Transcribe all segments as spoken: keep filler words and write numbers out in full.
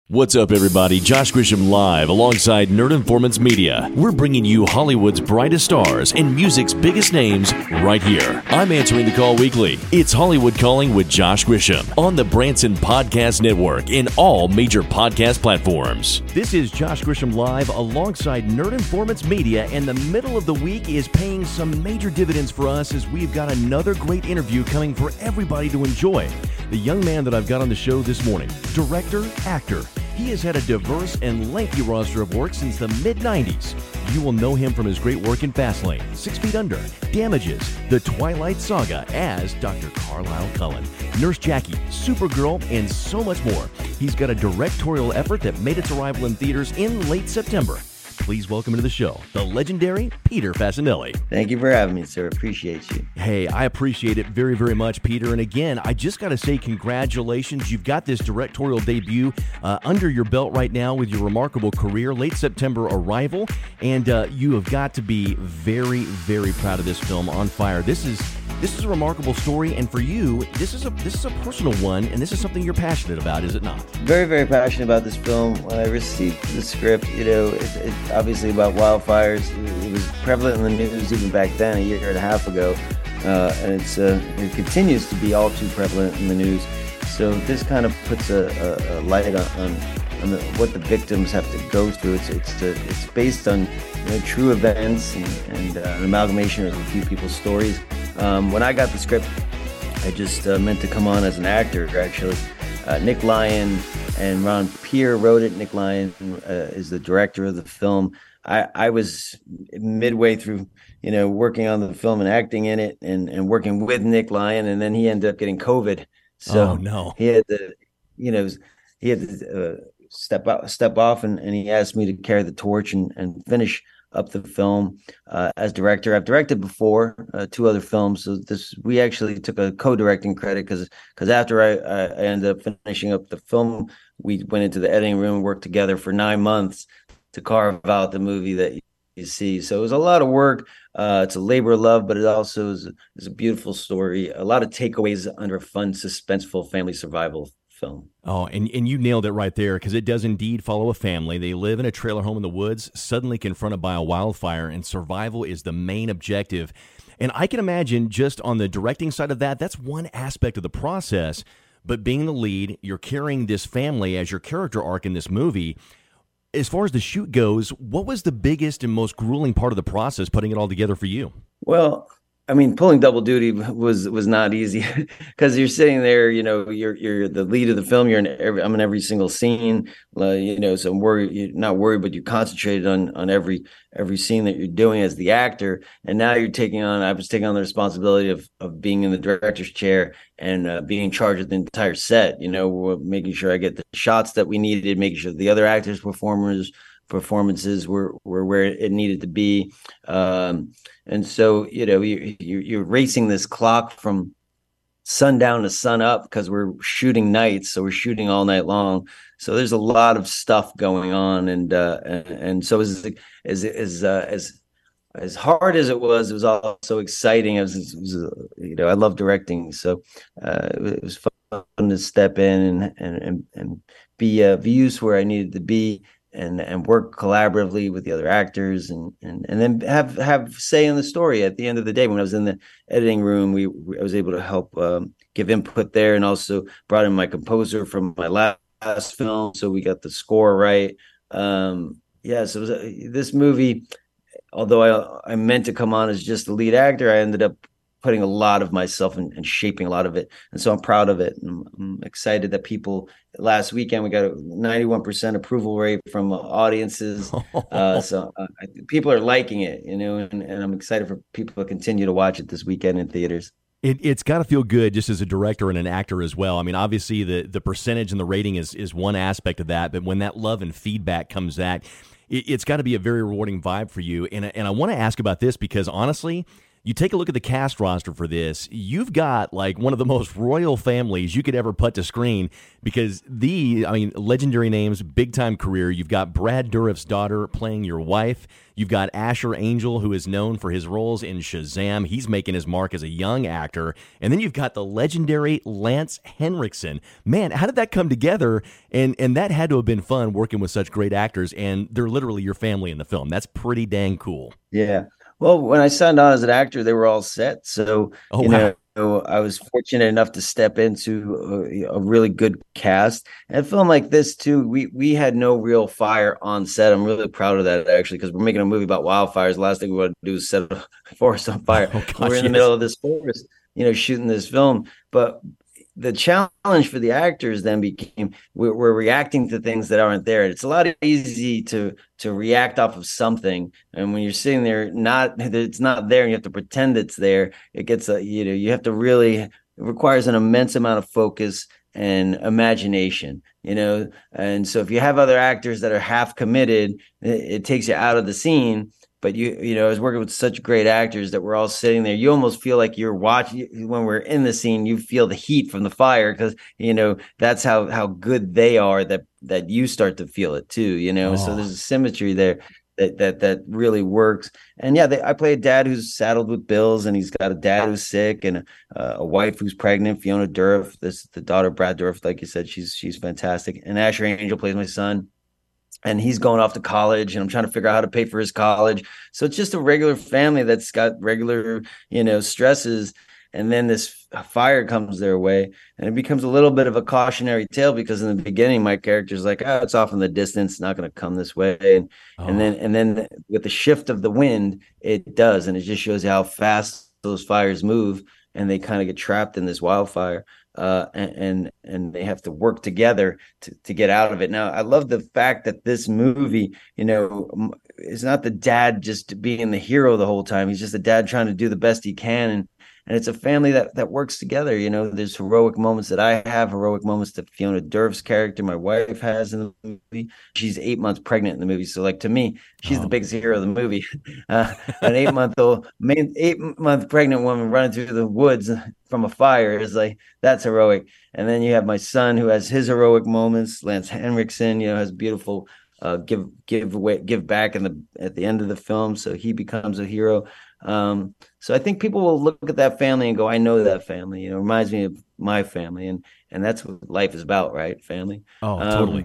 What's up, everybody? Josh Grisham live alongside Nerd Informants Media. We're bringing you Hollywood's brightest stars and music's biggest names right here. I'm answering the call weekly. It's Hollywood Calling with Josh Grisham on the Branson Podcast Network in all major podcast platforms. This is Josh Grisham live alongside Nerd Informants Media, and the middle of the week is paying some major dividends for us as we've got another great interview coming for everybody to enjoy. The young man that I've got on the show this morning, director, actor. He has had a diverse and lengthy roster of work since the mid nineties. You will know him from his great work in Fastlane, Six Feet Under, Damages, The Twilight Saga as Doctor Carlisle Cullen, Nurse Jackie, Supergirl, and so much more. He's got a directorial effort that made its arrival in theaters in late September. Please welcome to the show, the legendary Peter Facinelli. Thank you for having me, sir. Appreciate you. Hey, I appreciate it very, very much, Peter. And again, I just got to say congratulations. You've got this directorial debut uh, under your belt right now with your remarkable career, late September arrival. And uh, you have got to be very, very proud of this film, On Fire. This is this is a remarkable story, and for you, this is a this is a personal one, and this is something you're passionate about, is it not? Very, very passionate about this film. When I received the script, you know, it, it, obviously about wildfires. It was prevalent in the news even back then, a year and a half ago, uh, and it's uh, it continues to be all too prevalent in the news. So this kind of puts a, a, a light on, on, on the, what the victims have to go through. It's it's a, it's based on you know, true events and, and uh, an amalgamation of a few people's stories. Um, when I got the script, I just uh, meant to come on as an actor, actually. Uh, Nick Lyon and Ron Peer wrote it. Nick Lyon uh, is the director of the film. I, I was midway through, you know, working on the film and acting in it and, and working with Nick Lyon, and then he ended up getting COVID. So oh, no. he had to, you know, he had to uh, step out, step off, and, and he asked me to carry the torch and, and finish up the film uh, as director. I've directed before uh, two other films, so this we actually took a co-directing credit because because after I, I ended up finishing up the film, we went into the editing room and worked together for nine months to carve out the movie that you see. So it was a lot of work. Uh, it's a labor of love, but it also is, is a beautiful story. A lot of takeaways under a fun, suspenseful family survival film. Oh, and, and you nailed it right there, because it does indeed follow a family. They live in a trailer home in the woods, suddenly confronted by a wildfire, and survival is the main objective. And I can imagine just on the directing side of that, that's one aspect of the process. But being the lead, you're carrying this family as your character arc in this movie. As far as the shoot goes, what was the biggest and most grueling part of the process putting it all together for you? Well, I mean, pulling double duty was was not easy because you're sitting there, you know, you're you're the lead of the film. You're in every, I'm in every single scene, uh, you know, so I'm worried, you're not worried, but you concentrated on on every every scene that you're doing as the actor. And now you're taking on, I was taking on the responsibility of of being in the director's chair and uh, being in charge of the entire set, you know, making sure I get the shots that we needed, making sure the other actors, performers, performances were, were where it needed to be. Um, and so, you know, you, you, you're racing this clock from sundown to sun up because we're shooting nights. So we're shooting all night long. So there's a lot of stuff going on. And, uh, and, and so as, as, as, uh, as, as hard as it was, it was also exciting. It was, it was uh, you know, I love directing. So uh, it was fun to step in and, and, and, and be, uh, be used where I needed to be. And and work collaboratively with the other actors, and and and then have have say in the story. At the end of the day, when I was in the editing room, we, we I was able to help um, give input there, and also brought in my composer from my last film, so we got the score right. Um, yeah, so it was a, this movie, although I I meant to come on as just the lead actor, I ended up putting a lot of myself in, and shaping a lot of it. And so I'm proud of it. And I'm excited that people, last weekend, we got a ninety-one percent approval rate from uh, audiences. Uh, so uh, I, people are liking it, you know, and, and I'm excited for people to continue to watch it this weekend in theaters. It, it's got to feel good just as a director and an actor as well. I mean, obviously the, the percentage and the rating is, is one aspect of that, but when that love and feedback comes back, it, it's got to be a very rewarding vibe for you. And, and I want to ask about this because honestly, You take a look at the cast roster for this, you've got like one of the most royal families you could ever put to screen because the, I mean, legendary names, big time career. You've got Brad Dourif's daughter playing your wife. You've got Asher Angel, who is known for his roles in Shazam. He's making his mark as a young actor. And then you've got the legendary Lance Henriksen. Man, how did that come together? And and that had to have been fun working with such great actors, and they're literally your family in the film. That's pretty dang cool. Yeah. Well, when I signed on as an actor, they were all set. So, Oh, you wow. know, I was fortunate enough to step into a, a really good cast. And a film like this, too, we we had no real fire on set. I'm really proud of that, actually, because we're making a movie about wildfires. The last thing we want to do is set a forest on fire. Oh, gosh, we're in the yes. middle of this forest, you know, shooting this film. But the challenge for the actors then became we're, we're reacting to things that aren't there. It's a lot easy to to react off of something, and when you're sitting there, not it's not there, and you have to pretend it's there. It gets a you know you have to really it requires an immense amount of focus and imagination, you know. And so if you have other actors that are half committed, it, it takes you out of the scene. But you, you know, I was working with such great actors that we're all sitting there. You almost feel like you're watching when we're in the scene. You feel the heat from the fire because you know that's how how good they are. That that you start to feel it too. You know, Oh. so there's a symmetry there that that that really works. And yeah, they, I play a dad who's saddled with bills, and he's got a dad who's sick, and a, a wife who's pregnant. Fiona Dourif, this the daughter Brad Dourif, like you said, she's she's fantastic. And Asher Angel plays my son. And he's going off to college, and I'm trying to figure out how to pay for his college. So it's just a regular family that's got regular, you know, stresses. And then this fire comes their way, and it becomes a little bit of a cautionary tale because in the beginning, my character's like, oh, it's off in the distance, not going to come this way. And, Oh. and then, and then with the shift of the wind, it does. And it just shows you how fast those fires move, and they kind of get trapped in this wildfire. Uh, and, and and they have to work together to, to get out of it. Now, I love the fact that this movie, you know, is not the dad just being the hero the whole time. He's just a dad trying to do the best he can, and and it's a family that that works together. You know, there's heroic moments that I have, heroic moments that Fiona Dourif's character, my wife, has in the movie. She's eight months pregnant in the movie, so like to me, she's Oh. the biggest hero of the movie. Uh, an eight month old, main eight month pregnant woman running through the woods from a fire is like that's heroic. And then you have my son who has his heroic moments. Lance Henriksen, you know, has beautiful uh, give give away give back in the at the end of the film, so he becomes a hero. Um, so I think people will look at that family and go, "I know that family." You know, it reminds me of my family, and and that's what life is about, right? Family. Oh, Um, totally.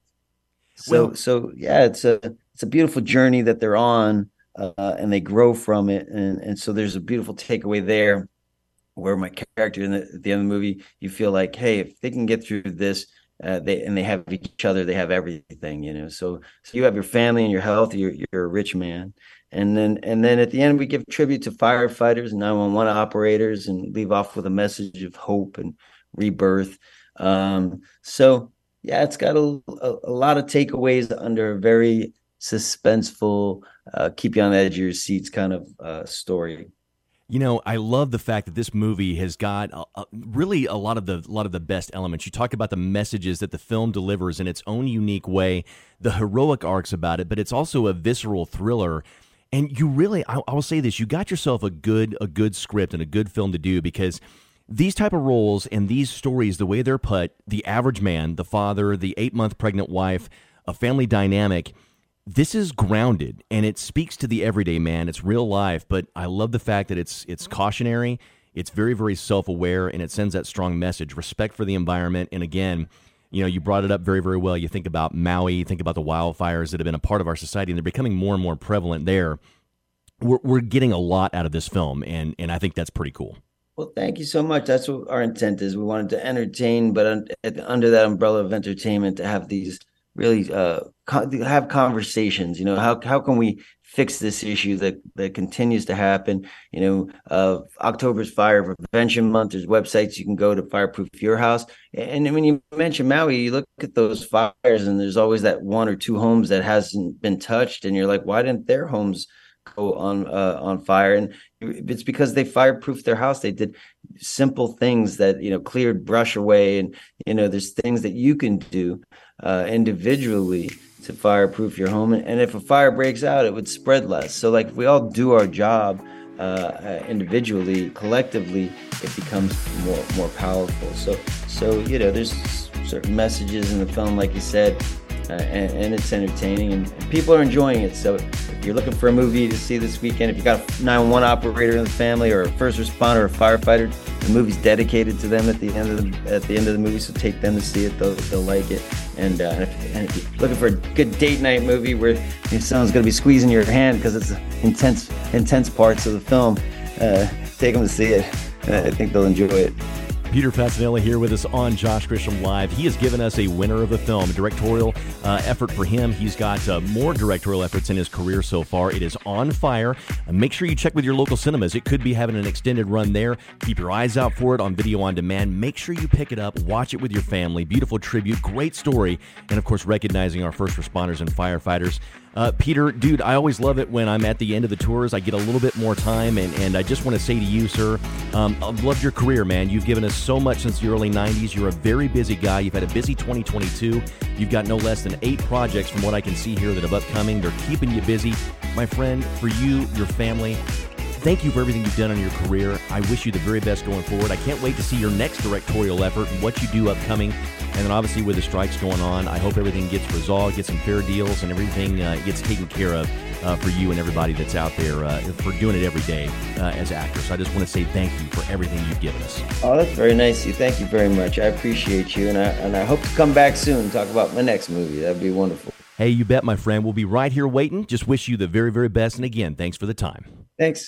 So Well- so yeah, it's a it's a beautiful journey that they're on, uh, and they grow from it, and and so there's a beautiful takeaway there where my character in the, at the end of the movie, you feel like, hey, if they can get through this, uh, they and they have each other, they have everything, you know. So, so you have your family and your health. You're you're a rich man, and then and then at the end, we give tribute to firefighters and nine one one operators, and leave off with a message of hope and rebirth. Um, so yeah, it's got a, a, a lot of takeaways under a very suspenseful, uh, keep you on the edge of your seats kind of uh, story. You know, I love the fact that this movie has got a, a, really a lot of the a lot of the best elements. You talk about the messages that the film delivers in its own unique way, the heroic arcs about it, but it's also a visceral thriller. And you really, I, I will say this: you got yourself a good a good script and a good film to do, because these type of roles and these stories, the way they're put, the average man, the father, the eight month pregnant wife, a family dynamic. This is grounded, and it speaks to the everyday man. It's real life, but I love the fact that it's it's cautionary. It's very, very self-aware, and it sends that strong message, respect for the environment. And again, you know, you brought it up very, very well. You think about Maui, you think about the wildfires that have been a part of our society, and they're becoming more and more prevalent there. We're, we're getting a lot out of this film, and, and I think that's pretty cool. Well, thank you so much. That's what our intent is. We wanted to entertain, but un- at, under that umbrella of entertainment, to have these really uh, con- have conversations. You know, how how can we fix this issue that that continues to happen? You know, uh, October's Fire Prevention Month. There's websites you can go to fireproof your house. And when you mention Maui, you look at those fires, and there's always that one or two homes that hasn't been touched, and you're like, why didn't their homes go on uh, on fire? And it's because they fireproofed their house. They did simple things that, you know, cleared brush away, and you know, there's things that you can do uh, individually to fireproof your home. And if a fire breaks out, it would spread less. So like, if we all do our job, uh, uh, individually, collectively, it becomes more more powerful. So, so you know, there's certain messages in the film, like you said, uh, and, and it's entertaining, and, and people are enjoying it. So, if you're looking for a movie to see this weekend, if you got a nine one one operator in the family, or a first responder, or a firefighter, the movie's dedicated to them at the end of the at the end of the movie. So take them to see it; they'll they'll like it. And, uh, and, if, and if you're looking for a good date night movie where someone's going to be squeezing your hand because it's intense intense parts of the film, uh, take them to see it. Uh, I think they'll enjoy it. Peter Fasanelli here with us on Josh Grisham Live. He has given us a winner of the film, a directorial uh, effort for him. He's got uh, more directorial efforts in his career so far. It is On Fire. Uh, make sure you check with your local cinemas. It could be having an extended run there. Keep your eyes out for it on video on demand. Make sure you pick it up. Watch it with your family. Beautiful tribute. Great story. And, of course, recognizing our first responders and firefighters. Uh, Peter, dude, I always love it when I'm at the end of the tours. I get a little bit more time, and, and I just want to say to you, sir, um, I've loved your career, man. You've given us so much since the early nineties. You're a very busy guy. You've had a busy twenty twenty-two. You've got no less than eight projects from what I can see here that are upcoming. They're keeping you busy. My friend, for you, your family, thank you for everything you've done in your career. I wish you the very best going forward. I can't wait to see your next directorial effort and what you do upcoming. And then obviously with the strikes going on, I hope everything gets resolved, get some fair deals, and everything uh, gets taken care of uh, for you and everybody that's out there uh, for doing it every day uh, as actors. So I just want to say thank you for everything you've given us. Oh, that's very nice of you. Thank you very much. I appreciate you, and I and I hope to come back soon and talk about my next movie. That'd be wonderful. Hey, you bet, my friend. We'll be right here waiting. Just wish you the very, very best. And again, thanks for the time. Thanks.